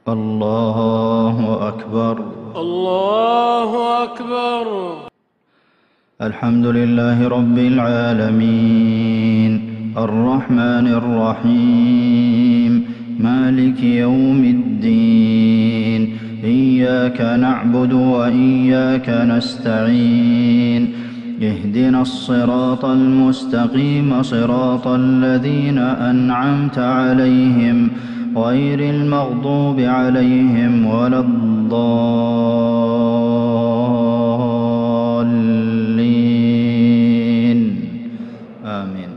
الله أكبر. الله أكبر. الحمد لله رب العالمين الرحمن الرحيم مالك يوم الدين إياك نعبد وإياك نستعين اهدنا الصراط المستقيم صراط الذين أنعمت عليهم غير المغضوب عليهم ولا الضالين آمين.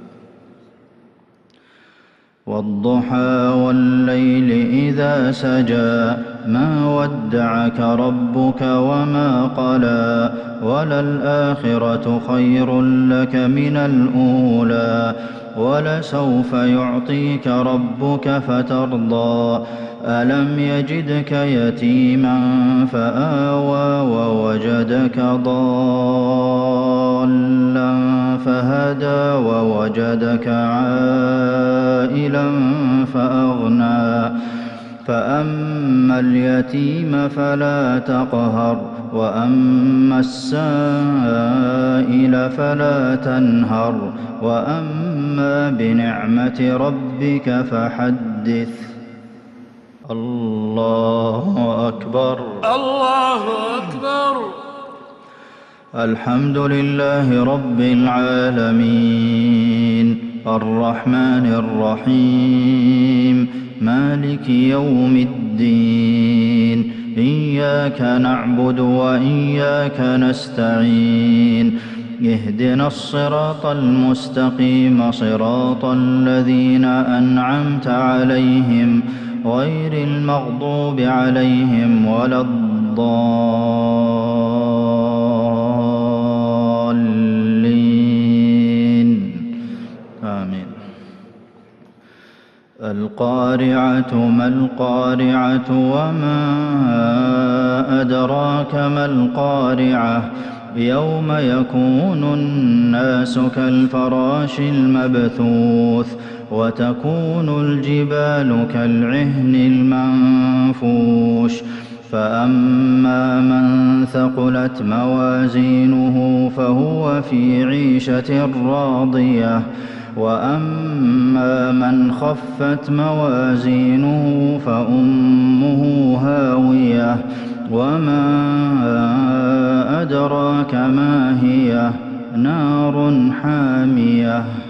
والضحى والليل إذا سجى ما ودعك ربك وما قلى وللآخرة خير لك من الأولى ولسوف يعطيك ربك فترضى ألم يجدك يتيما فآوى ووجدك ضالا فهدى ووجدك عائلا فأغنى فأما اليتيم فلا تقهر وأما السائل فلا تنهر وأما بنعمة ربك فحدث. الله أكبر. الله أكبر. الحمد لله رب العالمين الرحمن الرحيم مالك يوم الدين إياك نعبد وإياك نستعين اهدنا الصراط المستقيم صراط الذين أنعمت عليهم غير المغضوب عليهم ولا الضالين آمين. القارعة ما القارعة وما أدراك ما القارعة يوم يكون الناس كالفراش المبثوث وتكون الجبال كالعهن المنفوش فأما من ثقلت موازينه فهو في عيشة راضية وأما من خفت موازينه فأمه هاوية وما أدراك ما هي نار حامية.